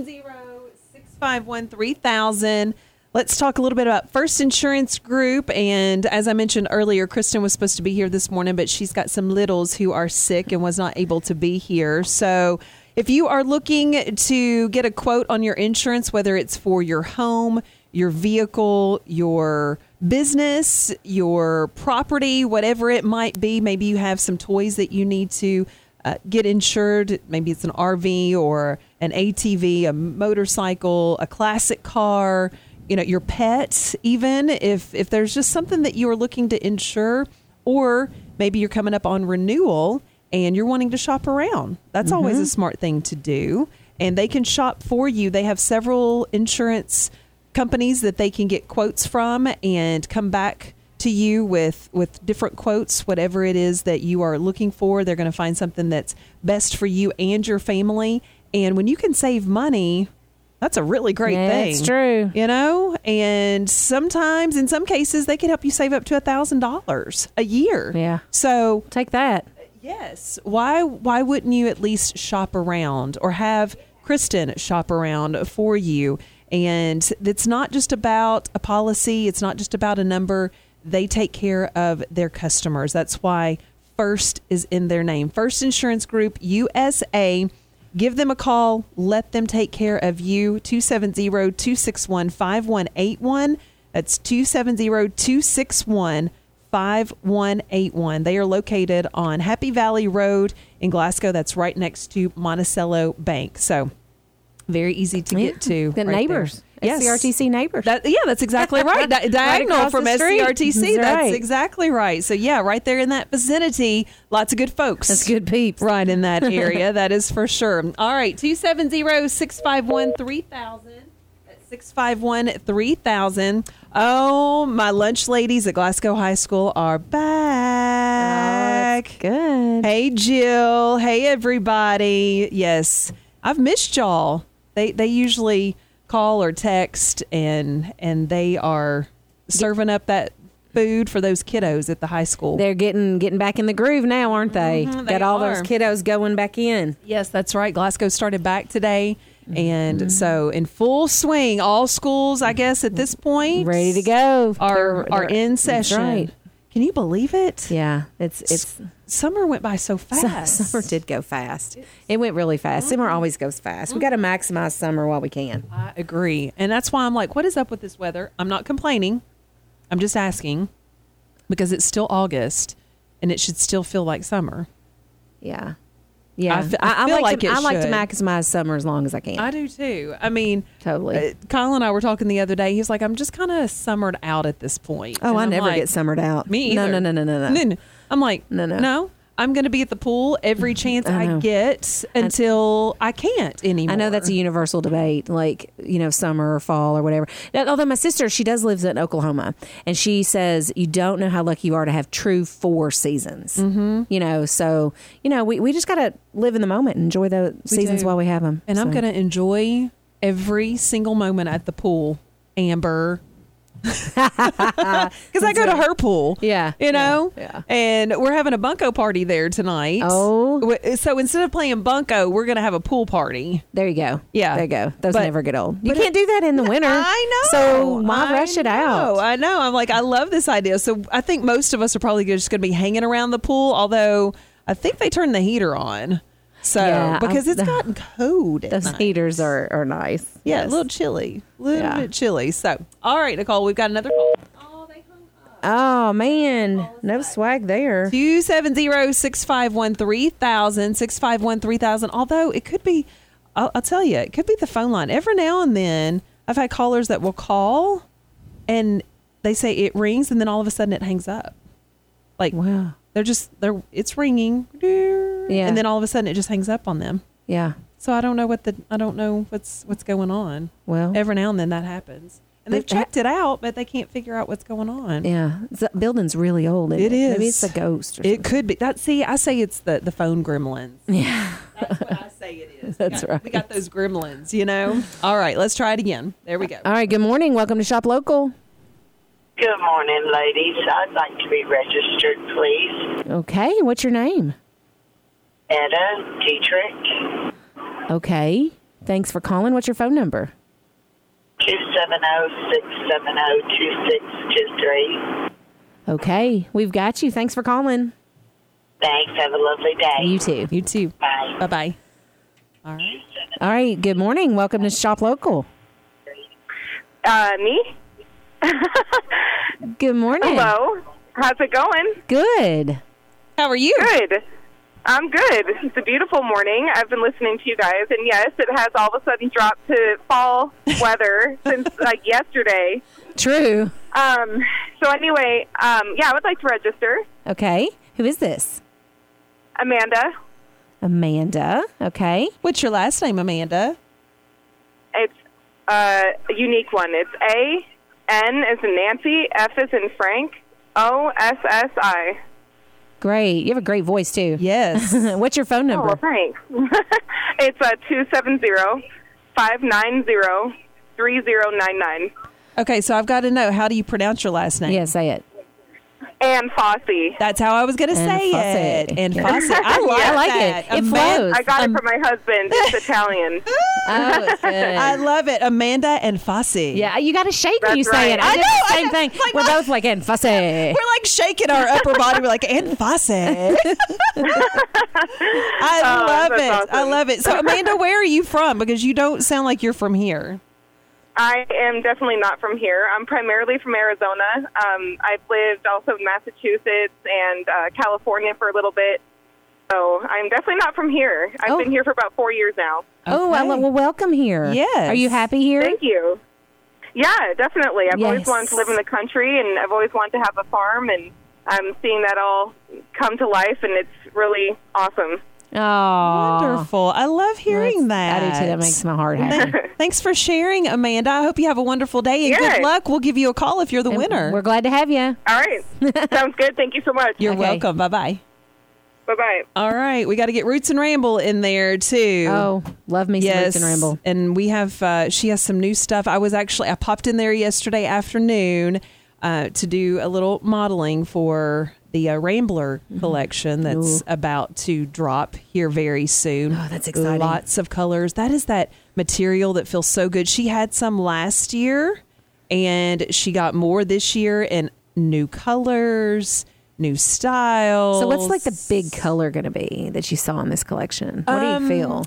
270-651-3000. Let's talk a little bit about First Insurance Group. And as I mentioned earlier, Kristen was supposed to be here this morning, but she's got some littles who are sick and was not able to be here. So if you are looking to get a quote on your insurance, whether it's for your home, your vehicle, your business, your property, whatever it might be. Maybe you have some toys that you need to get insured. Maybe it's an RV or an ATV, a motorcycle, a classic car, your pet, even if there's just something that you're looking to insure, or maybe you're coming up on renewal and you're wanting to shop around. That's always a smart thing to do. And they can shop for you. They have several insurance companies that they can get quotes from and come back to you with different quotes, whatever it is that you are looking for. They're going to find something that's best for you and your family. And when you can save money, that's a really great thing. That's true. And sometimes, in some cases, they can help you save up to $1,000 a year. Yeah. So take that. Yes. Why wouldn't you at least shop around or have Kristen shop around for you? And it's not just about a policy. It's not just about a number. They take care of their customers. That's why First is in their name. First Insurance Group, USA. Give them a call. Let them take care of you. 270-261-5181. That's 270-261-5181. They are located on Happy Valley Road in Glasgow. That's right next to Monticello Bank. So very easy to get to. The neighbors. There. Yes. SCRTC neighbors. That's exactly right. Diagonal right from SCRTC. That's That's exactly right. So, right there in that vicinity, lots of good folks. That's good peeps. Right in that area. That is for sure. All right. 270-651-3000. That's 651-3000. Oh, my lunch ladies at Glasgow High School are back. Oh, that's good. Hey, Jill. Hey, everybody. Yes. I've missed y'all. They usually call or text, and they are serving up that food for those kiddos at the high school. They're getting back in the groove now, aren't they? Got all those kiddos going back in. Yes, that's right. Glasgow started back today, and so in full swing. All schools, I guess, at this point, ready to go, are in session. That's right. Can you believe it? Yeah, it's summer went by so fast. Summer did go fast. It went really fast. Summer always goes fast. We got to maximize summer while we can. I agree, and that's why I'm like, what is up with this weather? I'm not complaining. I'm just asking because it's still August, and it should still feel like summer. Yeah. Yeah, I like to maximize summer as long as I can. I do too. I mean, totally. Kyle and I were talking the other day. He's like, I'm just kind of summered out at this point. Oh, and I I'm never like, get summered out. Me either. No. I'm like, no. I'm going to be at the pool every chance I get until I can't anymore. I know that's a universal debate, like, summer or fall or whatever. Although my sister, she does live in Oklahoma, and she says you don't know how lucky you are to have true 4 seasons. Mm-hmm. So, we just got to live in the moment and enjoy the seasons while we have them. And I'm going to enjoy every single moment at the pool, Amber. Because I go to her pool, yeah, and we're having a bunko party there tonight. Oh, so instead of playing bunko, we're going to have a pool party. There you go. Yeah, there you go. Those never get old. You can't do that in the winter. I know. So why rush it out? I know. I'm like, I love this idea. So I think most of us are probably just going to be hanging around the pool. Although I think they turn the heater on. So, because it's gotten cold. Those heaters are nice. Yeah, a little chilly. A little bit chilly. So, all right, Nicole, we've got another call. Oh, they hung up. Oh, man. No swag there. 270-651-3000, 651-3000. Although it could be, I'll tell you, it could be the phone line. Every now and then, I've had callers that will call, and they say it rings, and then all of a sudden it hangs up. Like, wow. It's ringing, and then all of a sudden it just hangs up on them. Yeah. So I don't know what's going on. Well, every now and then that happens, and they've checked it out, but they can't figure out what's going on. Yeah, the building's really old. It is. Maybe it's a ghost. It could be. I say it's the phone gremlins. Yeah, that's what I say it is. That's right. We got those gremlins. All right, let's try it again. There we go. All right. Good morning. Welcome to Shop Local. Good morning, ladies. I'd like to be registered, please. Okay. What's your name? Etta Dietrich. Okay. Thanks for calling. What's your phone number? 270-670-2623. Okay. We've got you. Thanks for calling. Thanks. Have a lovely day. You too. You too. Bye. Bye-bye. All right. All right. Good morning. Welcome to Shop Local. Me? Good morning. Hello. How's it going? Good. How are you? Good. I'm good. It's a beautiful morning. I've been listening to you guys, and yes, it has all of a sudden dropped to fall weather since yesterday. True. So anyway, I would like to register. Okay. Who is this? Amanda. Amanda. Okay. What's your last name, Amanda? It's a unique one. It's A-N as in Nancy, F as in Frank, O-S-S-I. Great. You have a great voice, too. Yes. What's your phone number? Oh, thanks. It's 270-590-3099. Okay, so I've got to know, how do you pronounce your last name? Yeah, say it. And Fosse. That's how I was going to say it. And Fosse. I like it. It flows. I got it from my husband. It's Italian. Oh, it's good. I love it. Amanda and Fosse. Yeah, you got to shake when you say it. I did know, the same thing. Like, We're both like, and Fosse. We're like shaking our upper body. We're like, and Fosse. I love it. Awesome. I love it. So, Amanda, where are you from? Because you don't sound like you're from here. I am definitely not from here. I'm primarily from Arizona. I've lived also in Massachusetts and California for a little bit. So I'm definitely not from here. I've been here for about 4 years now. Oh, well, welcome here. Yes. Are you happy here? Thank you. Yeah, definitely. I've always wanted to live in the country, and I've always wanted to have a farm, and I'm seeing that all come to life, and it's really awesome. Oh, wonderful. I love hearing that. I do too. That makes my heart happy. Thanks for sharing, Amanda. I hope you have a wonderful day, and good luck. We'll give you a call if you're the winner. We're glad to have you. All right. Sounds good. Thank you so much. You're welcome. Bye-bye. Bye-bye. All right. We got to get Roots and Ramble in there, too. Oh, love me some Roots and Ramble. And we have, she has some new stuff. I popped in there yesterday afternoon to do a little modeling for the Rambler collection that's about to drop here very soon. Oh, that's exciting. Lots of colors. That is that material that feels so good. She had some last year, and she got more this year, and new colors, new styles. So what's like the big color going to be that you saw in this collection? What do you feel?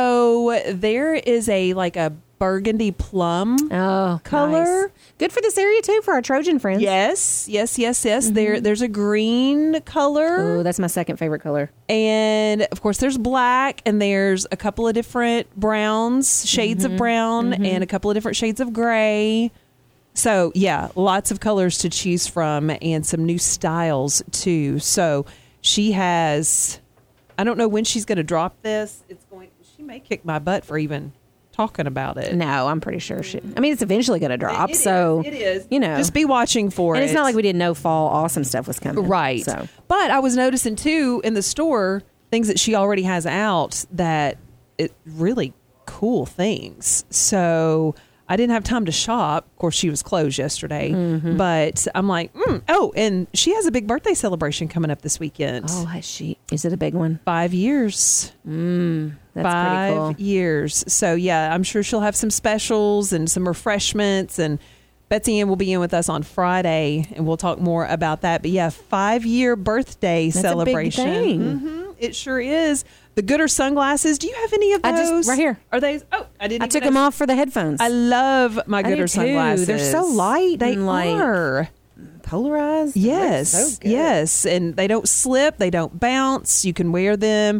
So there is a burgundy plum color. Nice. Good for this area too, for our Trojan friends. Yes. There's a green color. Oh, that's my second favorite color. And of course there's black, and there's a couple of different browns, shades of brown, and a couple of different shades of gray. So yeah, lots of colors to choose from, and some new styles too. So she has, I don't know when she's going to drop this. She may kick my butt for even talking about it. No, I'm pretty sure it's eventually going to drop. It is. Just be watching for it. And it's not like we didn't know fall awesome stuff was coming. Right. So. But I was noticing too in the store things that she already has out that it really cool things. So I didn't have time to shop. Of course, she was closed yesterday. But I'm like, oh, and she has a big birthday celebration coming up this weekend. Oh, has she? Is it a big one? 5 years. That's 5 pretty cool. years. So, yeah, I'm sure she'll have some specials and some refreshments. And Betsy Ann will be in with us on Friday, and we'll talk more about that. But, yeah, 5-year birthday celebration. A big thing. It sure is. The Gooder sunglasses. Do you have any of those? Right here. Are they? Oh, I didn't. I took them off for the headphones. I love my Gooder sunglasses. They're so light. They and are polarized. Yes, so good. yes, and they don't slip. They don't bounce. You can wear them,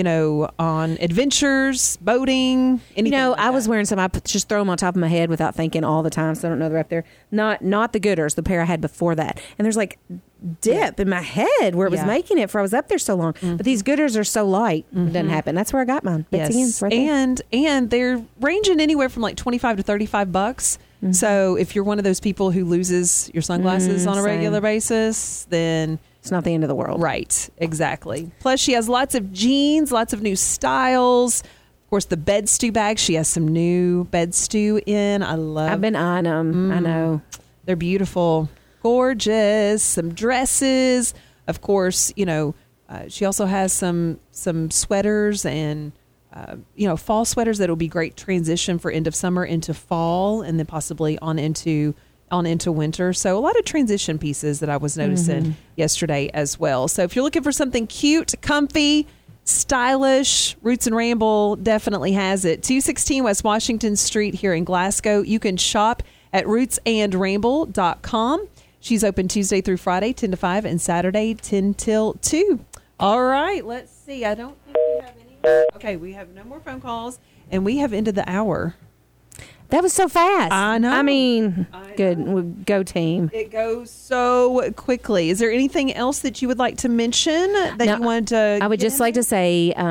on adventures, boating, anything. I was wearing some. I just throw them on top of my head without thinking all the time, so I don't know they're up there. Not the Gooders, the pair I had before that. And there's like dip in my head where it was making it for I was up there so long. But these Gooders are so light, it doesn't happen. That's where I got mine. Yes, right there. and they're ranging anywhere from like $25 to $35. So if you're one of those people who loses your sunglasses on a regular basis, then it's not the end of the world. Right, exactly. Plus, she has lots of jeans, lots of new styles. Of course, the bed stew bag. She has some new bed stew in. I've been eyeing them. I know. They're beautiful, gorgeous. Some dresses. Of course, she also has some sweaters and fall sweaters that will be great transition for end of summer into fall, and then possibly on into winter. So a lot of transition pieces that I was noticing yesterday as well. So if you're looking for something cute, comfy, stylish, Roots and Ramble definitely has it. 216 West Washington Street here in Glasgow. You can shop at rootsandramble.com. She's open Tuesday through Friday, 10 to 5, and Saturday, 10 till 2. All right, let's see. I don't think we have any more. Okay, we have no more phone calls, and we have ended the hour. That was so fast. I know. I mean, good. Go team. It goes so quickly. Is there anything else that you would like to mention that you want to? I would just like to say, give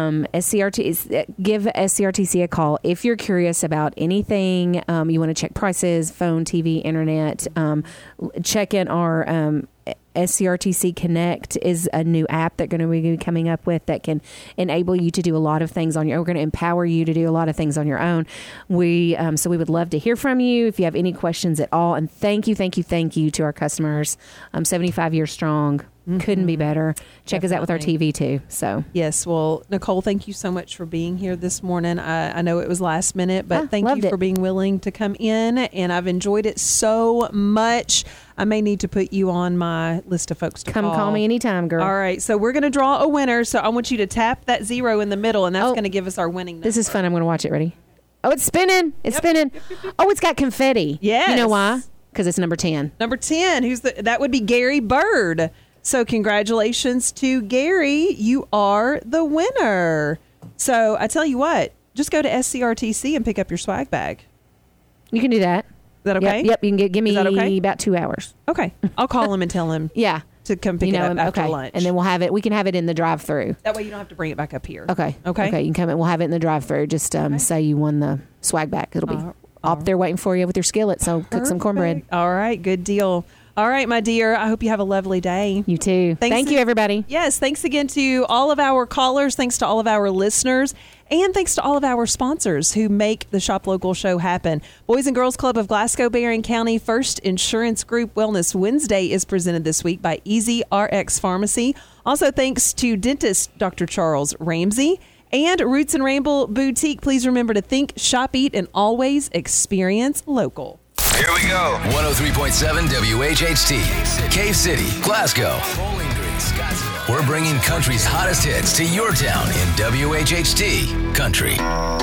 SCRTC a call if you're curious about anything. You want to check prices, phone, TV, internet. Check in our SCRTC Connect is a new app that we're going to be coming up with that can enable you to do a lot of things on your own. We're going to empower you to do a lot of things on your own. So we would love to hear from you if you have any questions at all. And thank you to our customers. 75 years strong. Couldn't be better. Check us out with our TV too. So yes, well, Nicole, thank you so much for being here this morning. I know it was last minute, but thank you for being willing to come in, and I've enjoyed it so much. I may need to put you on my list of folks to call me anytime, girl. All right, so we're going to draw a winner. So I want you to tap that 0 in the middle, and that's going to give us our winning number. This is fun. I'm going to watch it. Ready? Oh, it's spinning. It's spinning. Oh, it's got confetti. Yes. You know why? Because it's number 10. Number 10. That would be Gary Bird. So congratulations to Gary. You are the winner. So I tell you what, just go to SCRTC and pick up your swag bag. You can do that. Is that okay? Yep. You can give me okay? about 2 hours. Okay. I'll call him and tell him to come pick it up after lunch. And then we'll have it. We can have it in the drive-through. That way you don't have to bring it back up here. Okay. You can come in. We'll have it in the drive-through. Just say you won the swag bag. It'll be up there waiting for you with your skillet. So cook some cornbread. All right. Good deal. All right, my dear. I hope you have a lovely day. You too. Thank you, everybody. Yes. Thanks again to all of our callers. Thanks to all of our listeners. And thanks to all of our sponsors who make the Shop Local show happen. Boys and Girls Club of Glasgow, Barron County First Insurance Group Wellness Wednesday is presented this week by Easy RX Pharmacy. Also, thanks to dentist Dr. Charles Ramsey. And Roots and Ramble Boutique. Please remember to think, shop, eat, and always experience local. Here we go. 103.7 WHHT. Cave City, Glasgow. Bowling Green, Scottsdale. We're bringing country's hottest hits to your town in WHHT Country.